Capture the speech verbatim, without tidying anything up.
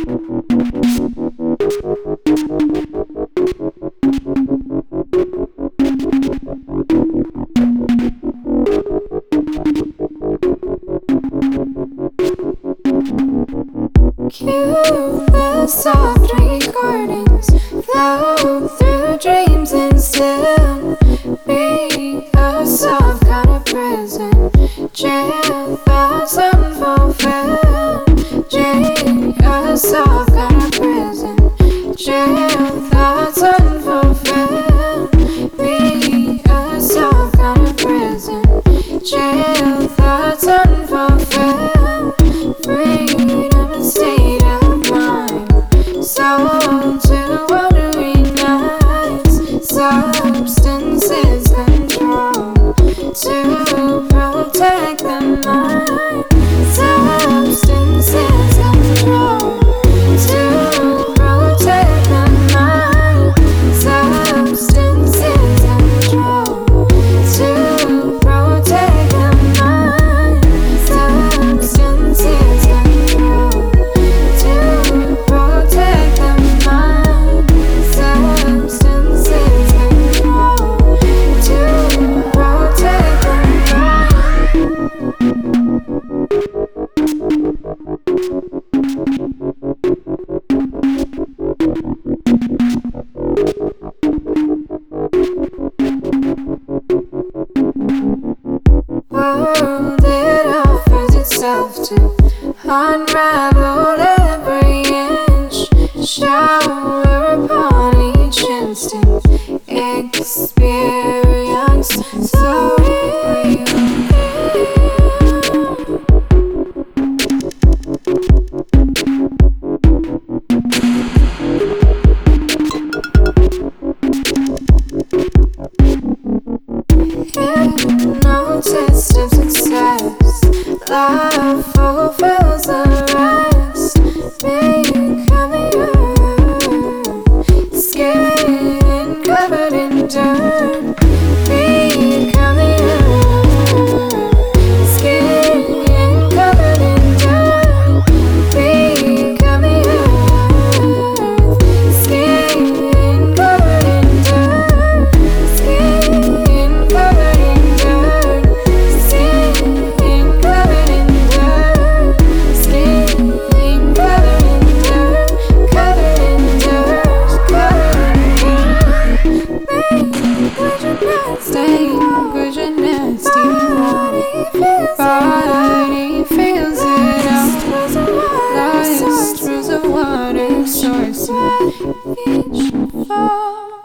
Cue the soft recordings, flow through dreams and still be a soft kind of prison. Jail thoughts unfulfilled. Jail, a soft kind of prison. Jail thoughts unfulfilled. Be a soft kind of prison. Jail thoughts unfulfilled. Freedom and state of mind. Soul to watery nights. Substances control to protect the mind. Substances control to protect the mind. Substances control to protect the mind. Substances control to protect the mind. Substances control to protect the world, it offers itself to unravel every inch. Shower upon each instant. Experience so real. No test of success. Love fulfills the rest. Becoming earth. Skin covered in dirt. Becoming earth. Skin covered in dirt. Becoming earth. Skin covered in dirt. Skin covered in dirt. Skin covered in dirt. Skin covered in dirt. Covered in dirt. Covered in dirt. Stay, cause you're nasty. Body feels it out. Lost through the water source. Each fall.